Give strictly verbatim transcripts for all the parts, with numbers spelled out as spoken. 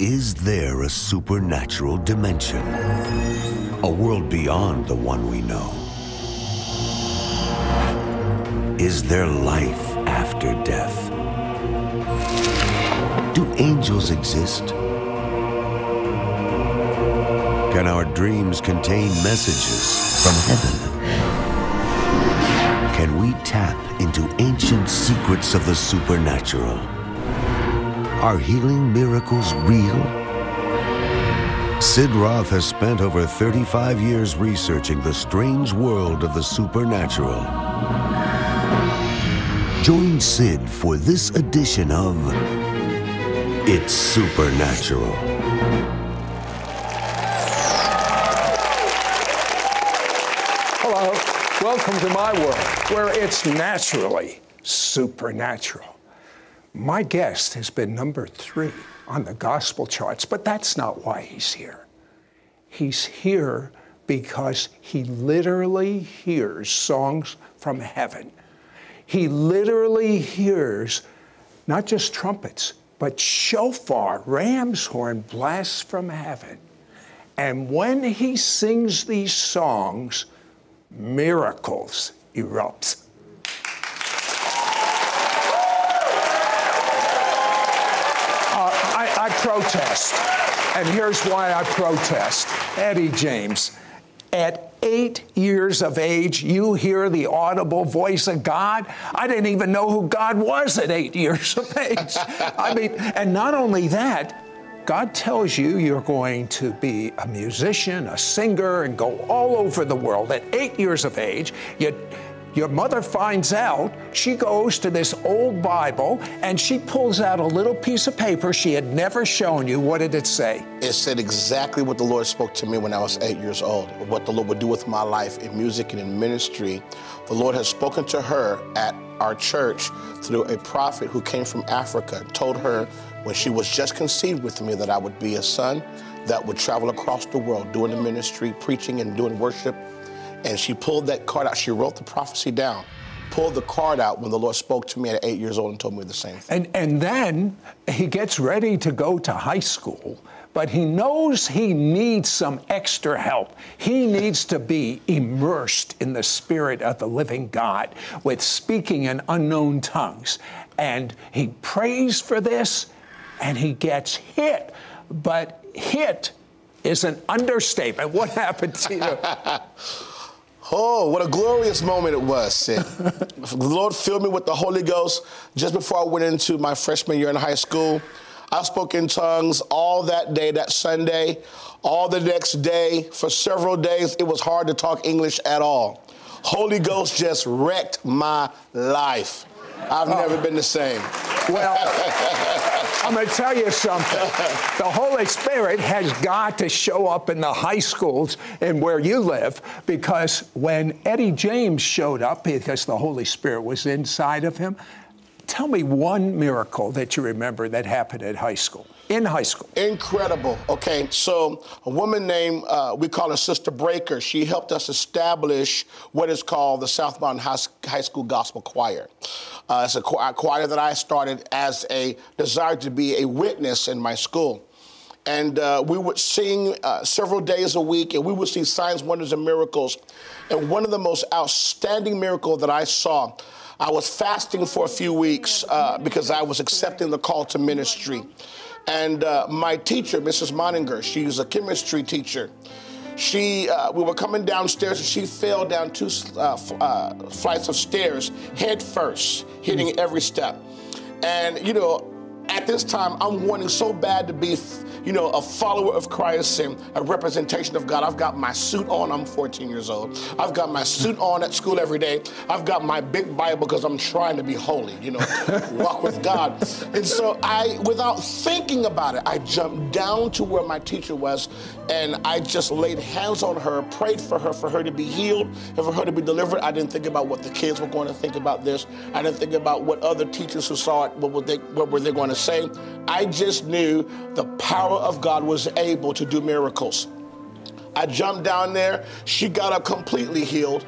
Is there a supernatural dimension? A world beyond the one we know? Is there life after death? Do angels exist? Can our dreams contain messages from heaven? Can we tap into ancient secrets of the supernatural? Are healing miracles real? Sid Roth has spent over thirty-five years researching the strange world of the supernatural. Join Sid for this edition of It's Supernatural. Hello, welcome to my world, where it's naturally supernatural. My guest has been number three on the gospel charts, but that's not why he's here. He's here because he literally hears songs from heaven. He literally hears not just trumpets, but shofar, ram's horn blasts from heaven. And when he sings these songs, miracles erupt. I protest, and here's why I protest. Eddie James, at eight years of age, you hear the audible voice of God? I didn't even know who God was at eight years of age. I mean, and not only that, God tells you you're going to be a musician, a singer, and go all over the world. At eight years of age, you Your mother finds out, she goes to this old Bible, and she pulls out a little piece of paper she had never shown you. What did it say? It said exactly what the Lord spoke to me when I was eight years old, what the Lord would do with my life in music and in ministry. The Lord has spoken to her at our church through a prophet who came from Africa, told her when she was just conceived with me that I would be a son that would travel across the world doing the ministry, preaching and doing worship. And she pulled that card out. She wrote the prophecy down, pulled the card out when the Lord spoke to me at eight years old and told me the same thing. And, and then he gets ready to go to high school, but he knows he needs some extra help. He needs to be immersed in the Spirit of the living God with speaking in unknown tongues. And he prays for this, and he gets hit. But hit is an understatement. What happened to you? Oh, what a glorious moment it was, Sid. The Lord filled me with the Holy Ghost just before I went into my freshman year in high school. I spoke in tongues all that day, that Sunday, all the next day. For several days, it was hard to talk English at all. Holy Ghost just wrecked my life. I've oh. never been the same. Well, I'm going to tell you something. The Holy Spirit has got to show up in the high schools and where you live, because when Eddie James showed up, because the Holy Spirit was inside of him, tell me one miracle that you remember that happened at high school, in high school. Incredible. Okay, so a woman named, uh, we call her Sister Breaker, she helped us establish what is called the Southbound High School Gospel Choir. Uh, it's a choir that I started as a desire to be a witness in my school. And uh, we would sing uh, several days a week, and we would see signs, wonders, and miracles. And one of the most outstanding miracles that I saw, I was fasting for a few weeks uh, because I was accepting the call to ministry. And uh, my teacher, Missus Moninger, she's a chemistry teacher. She, uh, we were coming downstairs and she fell down two uh, uh, flights of stairs head first, hitting every step. And, you know, at this time, I'm wanting so bad to be, you know, a follower of Christ and a representation of God. I've got my suit on. I'm fourteen years old. I've got my suit on at school every day. I've got my big Bible because I'm trying to be holy, you know, walk with God. And so I, without thinking about it, I jumped down to where my teacher was, and I just laid hands on her, prayed for her, for her to be healed, and for her to be delivered. I didn't think about what the kids were going to think about this. I didn't think about what other teachers who saw it, what were they, what were they going to say. I just knew the power of God was able to do miracles. I jumped down there. She got up completely healed.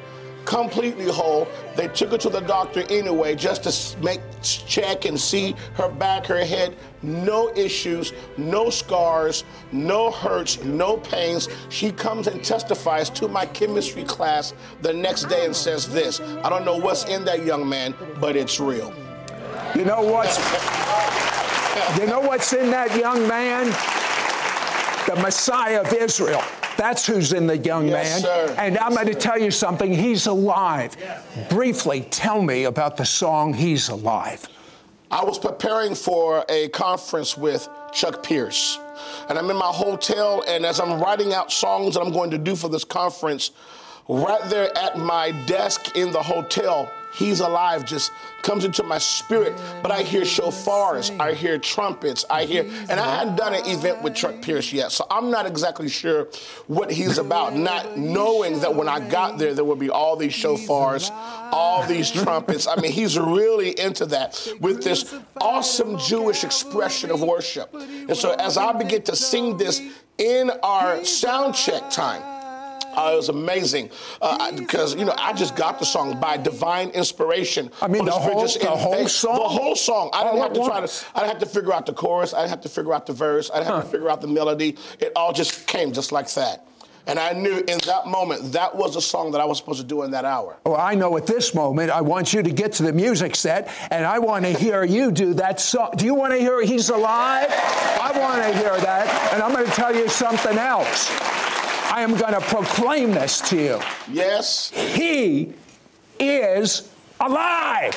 completely whole. They took her to the doctor anyway just to make check and see her back, her head. No issues, no scars, no hurts, no pains. She comes and testifies to my chemistry class the next day and says this: I don't know what's in that young man, but it's real. You know what's, you know what's in that young man? The Messiah of Israel. That's who's in the young Yes, man. sir. And I'm going to tell you something. He's alive. Briefly, tell me about the song He's Alive. I was preparing for a conference with Chuck Pierce. And I'm in my hotel, and as I'm writing out songs that I'm going to do for this conference, right there at my desk in the hotel, He's Alive just comes into my spirit. But I hear shofars, I hear trumpets, I hear, and I hadn't done an event with Chuck Pierce yet, so I'm not exactly sure what he's about, not knowing that when I got there, there would be all these shofars, all these trumpets. I mean, he's really into that with this awesome Jewish expression of worship. And so as I begin to sing this in our sound check time, Uh, it was amazing uh, because, you know, I just got the song by divine inspiration. I mean, Holy the Spirit whole, just the whole invaded- song? The whole song. I didn't All have at to try to, once. I didn't have to figure out the chorus. I didn't have to figure out the verse. I didn't have Huh. to figure out the melody. It all just came just like that. And I knew in that moment, that was the song that I was supposed to do in that hour. Well, I know at this moment, I want you to get to the music set, and I want to hear you do that song. Do you want to hear He's Alive? I want to hear that, and I'm going to tell you something else. I am going to proclaim this to you. Yes. He is alive.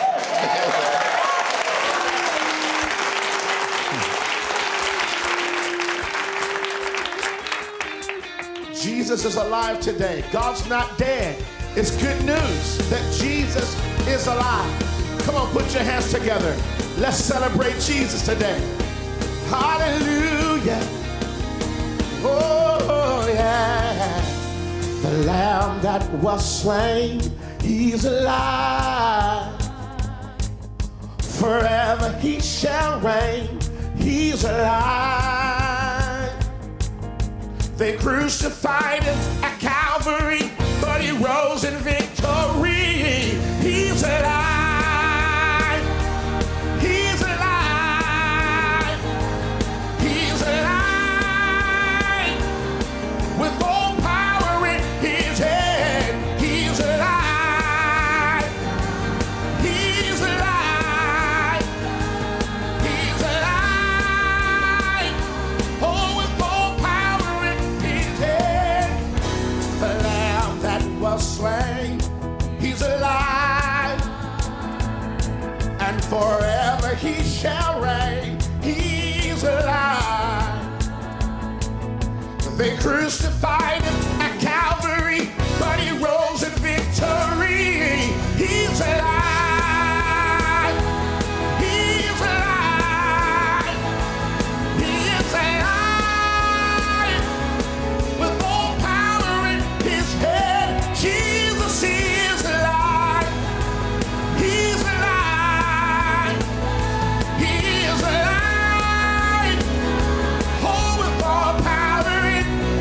Jesus is alive today. God's not dead. It's good news that Jesus is alive. Come on, put your hands together. Let's celebrate Jesus today. Hallelujah. Oh, yeah. The Lamb that was slain, He's alive. Forever He shall reign. He's alive. They crucified Him at Calvary, but He rose in victory. He's alive. He's alive. He's alive. With all power in His hand, He's alive. He's alive. He's alive. Oh, with all power in His hand. The Lamb that was slain, He's alive. And forever He shall reign. He's alive. They crucified Him at Calvary, but He rose in victory. He's alive. He's alive. He is alive. With all power in His head, Jesus is alive. He's alive. He is alive. Oh, with all power in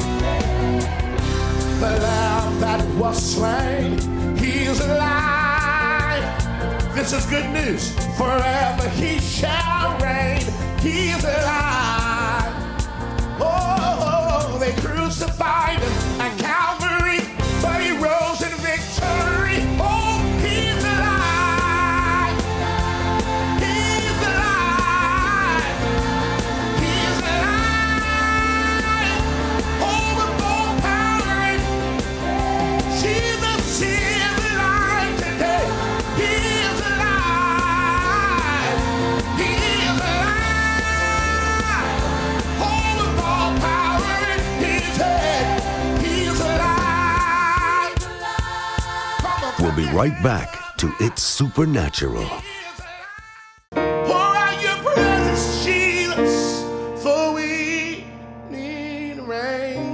the Lamb that was slain, He's alive. This is good news. Forever He shall reign. He's alive. Oh, they crucified Him at Calvary, but He rose in victory. Oh, He's alive. He's alive. He's alive. Oh, with all power in Jesus is alive today. He is alive. He is alive. Oh, with all power in His head. He is alive. We'll be right back to It's Supernatural. Pour out your presence, Jesus, for we need rain.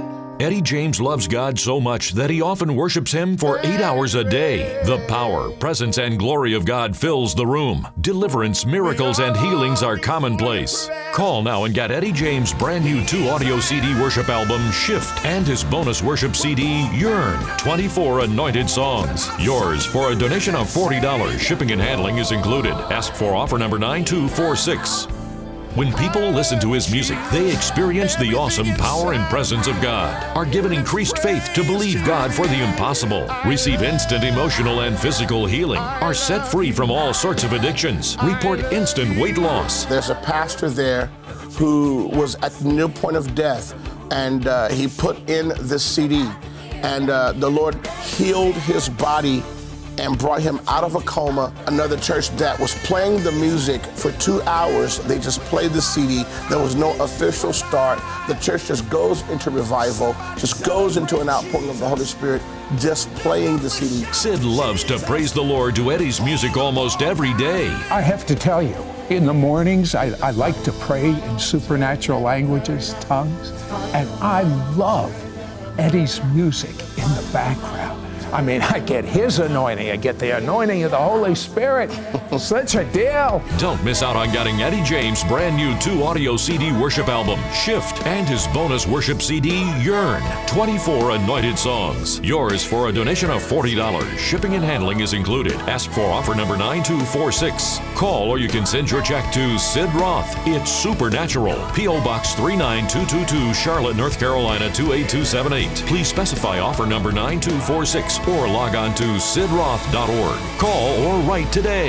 Eddie James loves God so much that he often worships Him for eight hours a day. The power, presence, and glory of God fills the room. Deliverance, miracles, and healings are commonplace. Call now and get Eddie James' brand new two audio C D worship album, Shift, and his bonus worship C D, Yearn, twenty-four anointed songs. Yours for a donation of forty dollars. Shipping and handling is included. Ask for offer number nine two four six. When people listen to his music, they experience the awesome power and presence of God, are given increased faith to believe God for the impossible, receive instant emotional and physical healing, are set free from all sorts of addictions, report instant weight loss. There's a pastor there who was at the near point of death, and uh, he put in this C D, and uh, the Lord healed his body and brought him out of a coma. Another church that was playing the music for two hours, they just played the C D. There was no official start. The church just goes into revival, just goes into an outpouring of the Holy Spirit, just playing the C D. Sid loves to praise the Lord to Eddie's music almost every day. I have to tell you, in the mornings, I, I like to pray in supernatural languages, tongues, and I love Eddie's music in the background. I mean, I get his anointing, I get the anointing of the Holy Spirit. Such a deal. Don't miss out on getting Eddie James' brand new two audio C D worship album, Shift, and his bonus worship C D, Yearn, twenty-four anointed songs. Yours for a donation of forty dollars. Shipping and handling is included. Ask for offer number nine two four six. Call or you can send your check to Sid Roth. It's Supernatural. P O Box three nine two two two, Charlotte, North Carolina two eight two seven eight. Please specify offer number nine two four six or log on to sid roth dot org. Call or write today.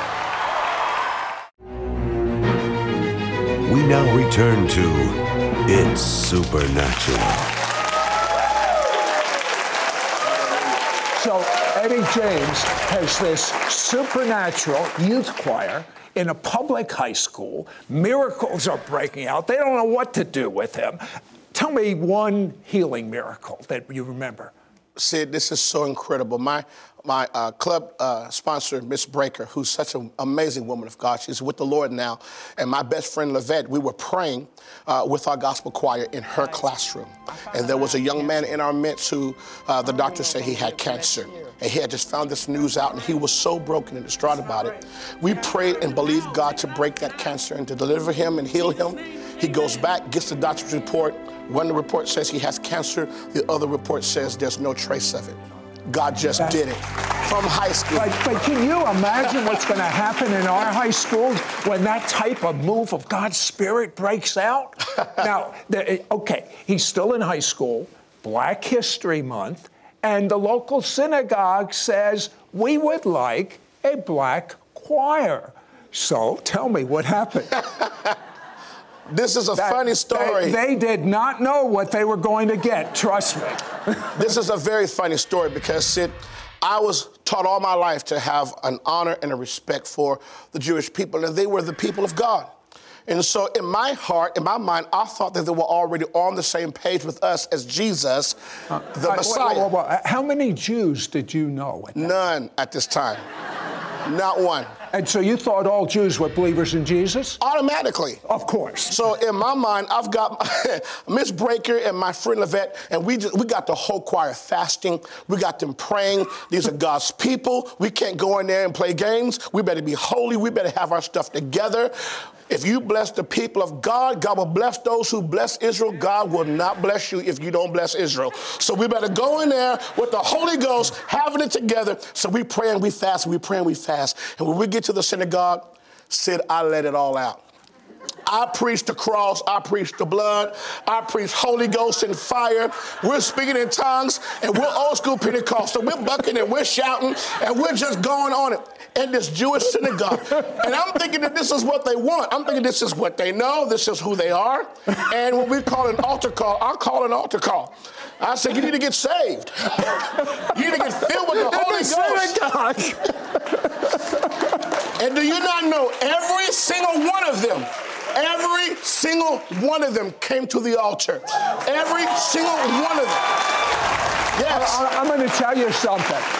We now return to It's Supernatural. So Eddie James has this supernatural youth choir in a public high school. Miracles are breaking out. They don't know what to do with him. Tell me one healing miracle that you remember. Sid, this is so incredible. My my uh, club uh, sponsor, Miss Breaker, who's such an amazing woman of God. She's with the Lord now. And my best friend, Lavette, we were praying uh, with our gospel choir in her classroom. And there was a young man in our midst who uh, the doctor said he had cancer. And he had just found this news out, and he was so broken and distraught about it. We prayed and believed God to break that cancer and to deliver him and heal him. He goes back, gets the doctor's report. One report says he has cancer. The other report says there's no trace of it. God just that, did it from high school. But, but can you imagine what's going to happen in our high schools when that type of move of God's Spirit breaks out? Now, the, okay, he's still in high school, Black History Month, and the local synagogue says, we would like a black choir. So tell me what happened. This is a that, funny story. They, they did not know what they were going to get, trust me. This is a very funny story because, Sid, I was taught all my life to have an honor and a respect for the Jewish people, and they were the people of God. And so in my heart, in my mind, I thought that they were already on the same page with us as Jesus, uh, the uh, Messiah. Wait, wait, wait. How many Jews did you know? At None at this time. Not one. And so you thought all Jews were believers in Jesus? Automatically. Of course. So in my mind, I've got Miss Breaker and my friend Lavette, and we just, we got the whole choir fasting. We got them praying. These are God's people. We can't go in there and play games. We better be holy. We better have our stuff together. If you bless the people of God, God will bless those who bless Israel. God will not bless you if you don't bless Israel. So we better go in there with the Holy Ghost, having it together. So we pray and we fast, and we pray and we fast. And when we get to the synagogue, Sid, I let it all out. I preach the cross, I preach the blood, I preach Holy Ghost and fire. We're speaking in tongues, and we're old school Pentecostal. We're bucking and we're shouting, and we're just going on it in this Jewish synagogue. And I'm thinking that this is what they want. I'm thinking this is what they know, this is who they are. And when we call an altar call, I'll call an altar call. I say, you need to get saved. You need to get filled with the Holy Ghost. And do you not know every single one of them, every single one of them came to the altar. Every single one of them. Yes. I, I'm going to tell you something.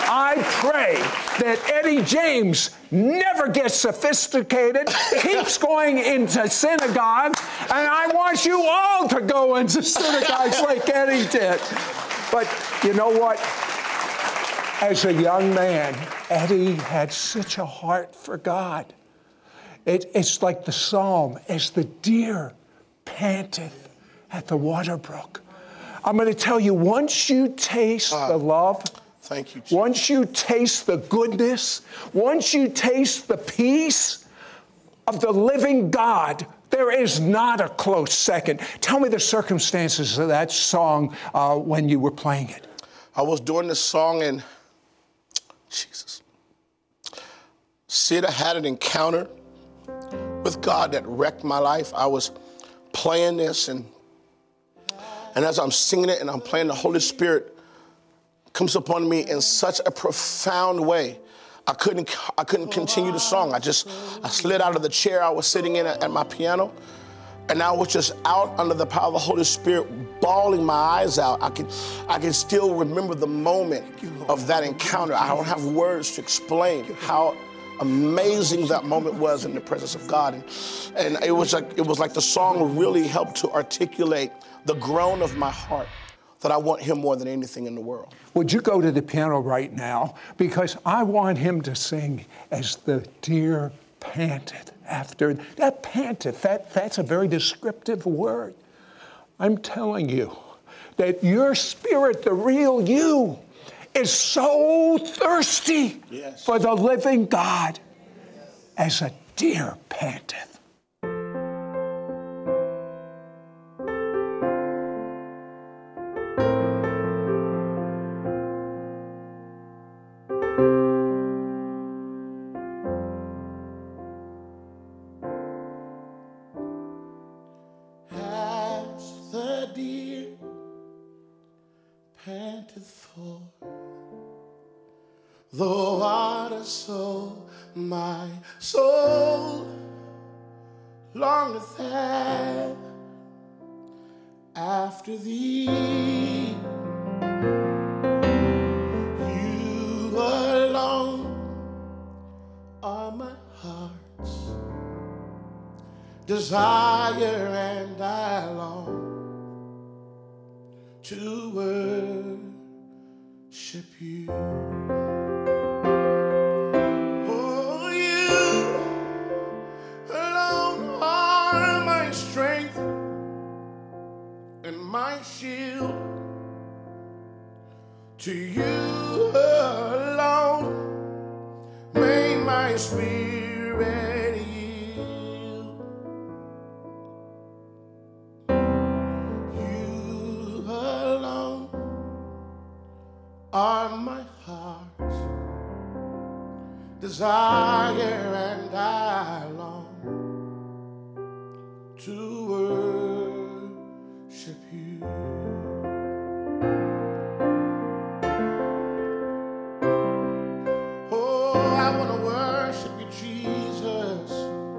I pray that Eddie James never gets sophisticated, keeps going into synagogues, and I want you all to go into synagogues like Eddie did. But you know what? As a young man, Eddie had such a heart for God. It, it's like the psalm, as the deer panteth at the water brook. I'm going to tell you, once you taste uh, the love, thank you, Jesus. Once you taste the goodness, once you taste the peace of the living God, there is not a close second. Tell me the circumstances of that song uh, when you were playing it. I was doing this song and, Jesus, Sid, I had an encounter with God that wrecked my life. I was playing this, and and as I'm singing it and I'm playing, the Holy Spirit comes upon me in such a profound way. I couldn't I couldn't continue the song. I just I slid out of the chair I was sitting in at, at my piano, and I was just out under the power of the Holy Spirit, bawling my eyes out. I can I can still remember the moment of that encounter. I don't have words to explain how amazing that moment was in the presence of God. And, and it was like it was like the song really helped to articulate the groan of my heart that I want him more than anything in the world. Would you go to the piano right now? Because I want him to sing as the deer panted after. That panted, that, that's a very descriptive word. I'm telling you that your spirit, the real you, is so thirsty yes. for the living God as a deer panteth. As the deer panteth for the water, so my soul longeth after thee. You alone are my heart's desire, and I long to worship you. My shield, to you alone may my spirit yield. You alone are my heart's desire, and I long to worship you. Oh, I want to worship you, Jesus.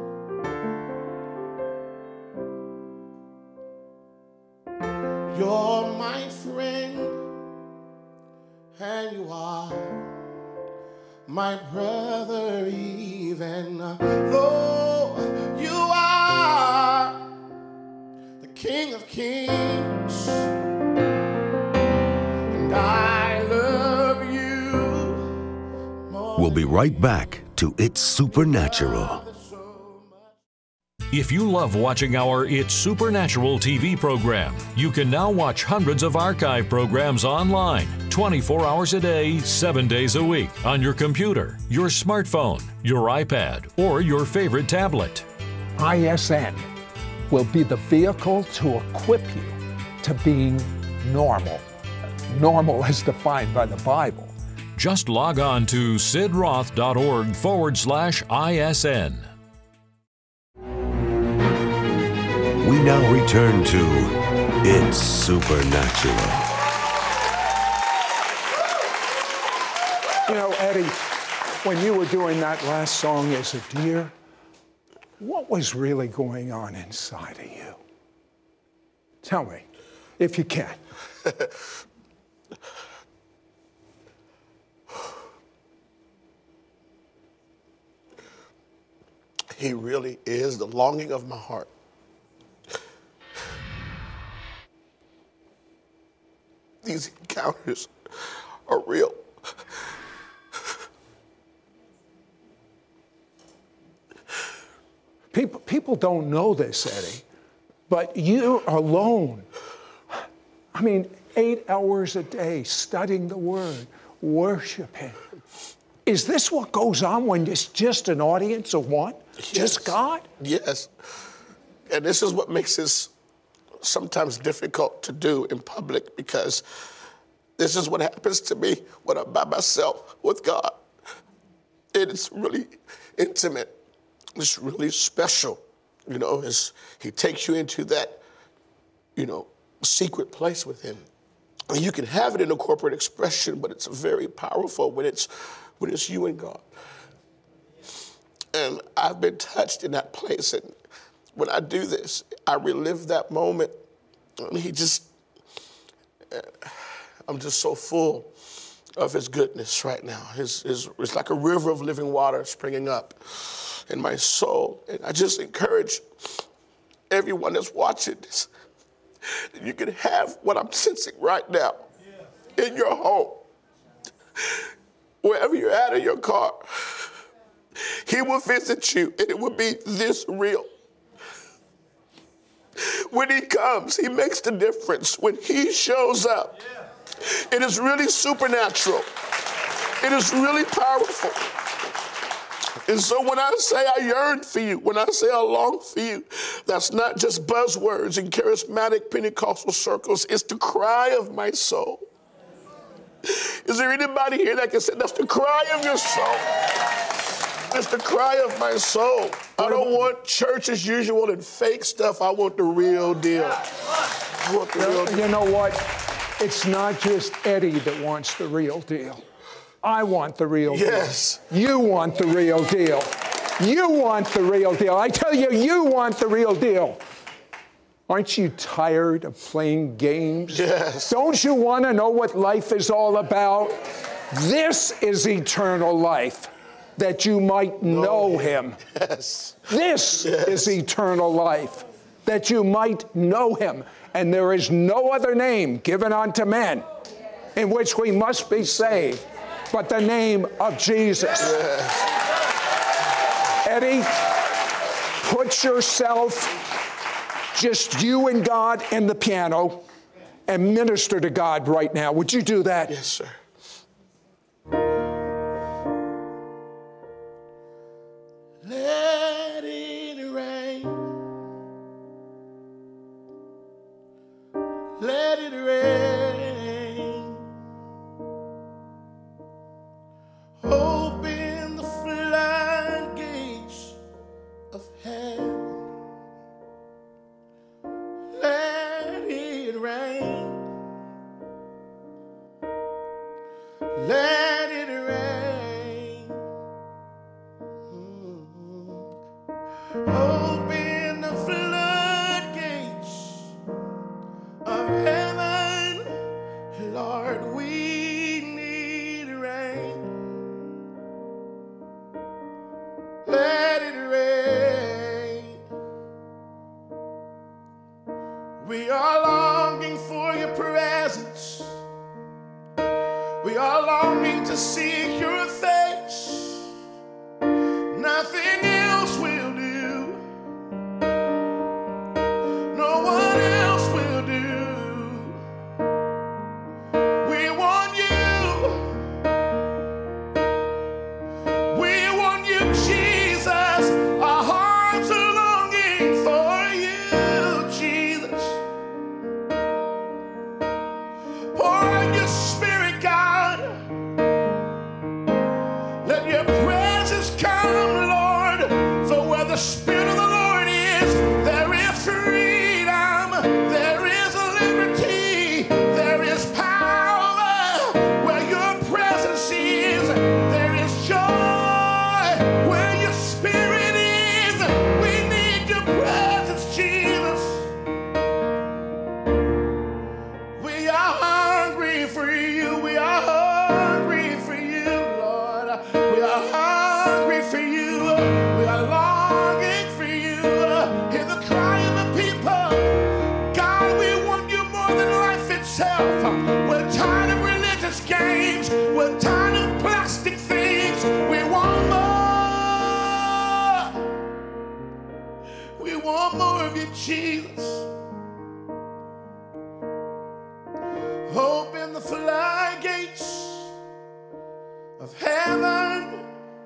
You're my friend, and you are my brother, even though you are the King of Kings, and I love you more. We'll be right back to It's Supernatural. If you love watching our It's Supernatural T V program, you can now watch hundreds of archive programs online, twenty-four hours a day, seven days a week, on your computer, your smartphone, your iPad, or your favorite tablet. I S N will be the vehicle to equip you to being normal. Normal as defined by the Bible. Just log on to sidroth.org forward slash ISN. We now return to It's Supernatural. You know, Eddie, when you were doing that last song as a deer, what was really going on inside of you? Tell me, if you can. He really is the longing of my heart. These encounters are real. People, people don't know this, Eddie, but you alone, I mean, eight hours a day studying the Word, worshiping. Is this what goes on when it's just an audience of one? Yes. Just God? Yes. And this is what makes this sometimes difficult to do in public, because this is what happens to me when I'm by myself with God. It's really intimate. It's really special. You know, it's, he takes you into that, you know, secret place with him. And you can have it in a corporate expression, but it's very powerful when it's when it's you and God. And I've been touched in that place. And when I do this, I relive that moment. And he just, I'm just so full of his goodness right now. His, his, it's like a river of living water springing up in my soul. And I just encourage everyone that's watching this, that you can have what I'm sensing right now in your home, wherever you're at in your car. He will visit you, and it will be this real. When he comes, he makes the difference. When he shows up, it is really supernatural. It is really powerful. And so when I say I yearn for you, when I say I long for you, that's not just buzzwords in charismatic Pentecostal circles. It's the cry of my soul. Is there anybody here that can say that's the cry of your soul? It's the cry of my soul. I don't want church as usual and fake stuff. I want the real deal. I want the real deal. You know what? It's not just Eddie that wants the real deal. I want the real deal. Yes. You want the real deal. You want the real deal. I tell you, you want the real deal. Aren't you tired of playing games? Yes. Don't you want to know what life is all about? This is eternal life, that you might know him. Yes. This yes. is eternal life, that you might know him. And there is no other name given unto men in which we must be saved but the name of Jesus. Yes. Eddie, put yourself, just you and God and the piano, and minister to God right now. Would you do that? Yes, sir. Let it rain. Let it rain. Open the floodgates of heaven. Let it rain. Let it rain. Mm-hmm. Open the floodgates of heaven. Lord, we need rain. Let it rain. We are longing for your presence. We are longing to see your face. Nothing else will do. We want more of you, Jesus. Open the floodgates of heaven.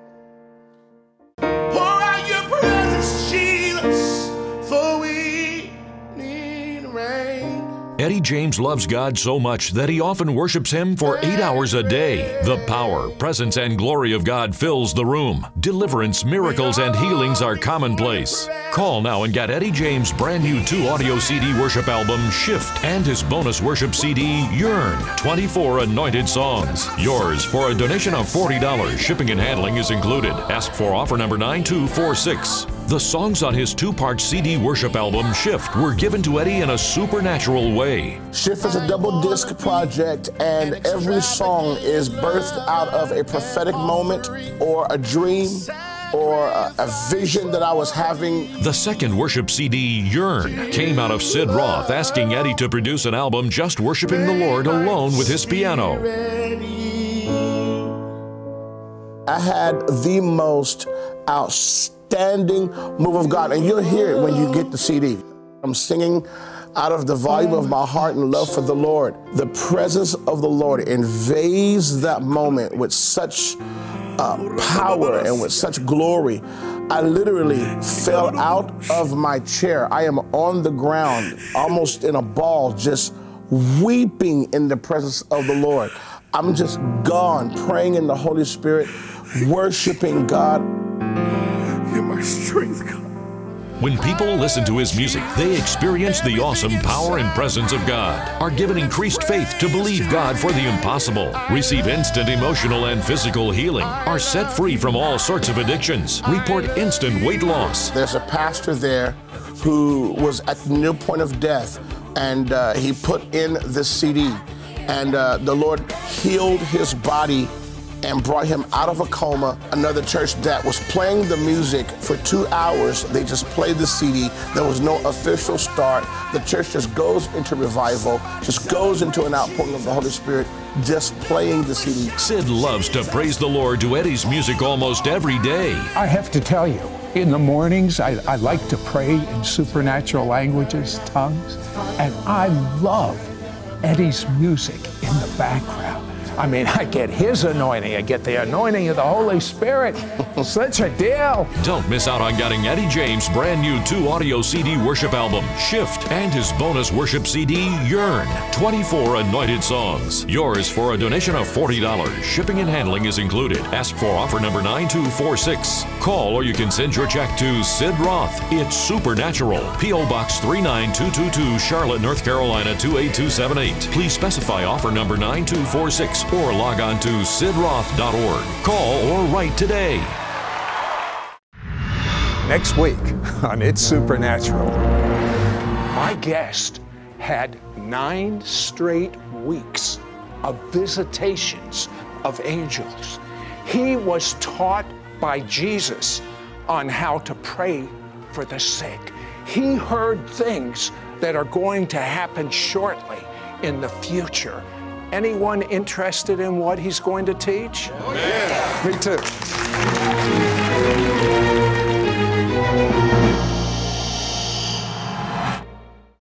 Pour out your presence, Jesus, for we need rain. Eddie James loves God so much that he often worships Him for eight hours a day. The power, presence, and glory of God fills the room. Deliverance, miracles, and healings are commonplace. Call now and get Eddie James' brand new two audio C D worship album, Shift, and his bonus worship C D, Yearn, twenty-four anointed songs. Yours for a donation of forty dollars. Shipping and handling is included. Ask for offer number nine two four six. The songs on his two-part C D worship album, Shift, were given to Eddie in a supernatural way. Shift is a double disc project, and every song is birthed out of a prophetic moment or a dream or a, a vision that I was having. The second worship C D, Yearn, came out of Sid Roth asking Eddie to produce an album just worshiping the Lord alone with his piano. I had the most outstanding move of God, and you'll hear it when you get the C D. I'm singing out of the volume of my heart and love for the Lord. The presence of the Lord invades that moment with such uh, power and with such glory. I literally fell out of my chair. I am on the ground, almost in a ball, just weeping in the presence of the Lord. I'm just gone, praying in the Holy Spirit, worshiping God. You're my strength, God. When people listen to his music, they experience the awesome power and presence of God, are given increased faith to believe God for the impossible, receive instant emotional and physical healing, are set free from all sorts of addictions, report instant weight loss. There's a pastor there who was at the near point of death, and uh, he put in this C D, and uh, the Lord healed his body and brought him out of a coma. Another church that was playing the music for two hours, they just played the C D. There was no official start. The church just goes into revival, just goes into an outpouring of the Holy Spirit, just playing the C D. Sid loves to praise the Lord to Eddie's music almost every day. I have to tell you, in the mornings, I, I like to pray in supernatural languages, tongues, and I love Eddie's music in the background. I mean, I get his anointing, I get the anointing of the Holy Spirit. Such a deal. Don't miss out on getting Eddie James' brand new two audio C D worship album, Shift, and his bonus worship C D, Yearn, twenty-four anointed songs. Yours for a donation of forty dollars. Shipping and handling is included. Ask for offer number nine two four six. Call or you can send your check to Sid Roth. It's Supernatural. P O Box three nine two two two, Charlotte, North Carolina two eight two seven eight. Please specify offer number nine two four six or log on to sid roth dot org. Call or write today. Next week on It's Supernatural, my guest had nine straight weeks of visitations of angels. He was taught by Jesus on how to pray for the sick. He heard things that are going to happen shortly in the future. Anyone interested in what he's going to teach? Oh, yeah. Me too.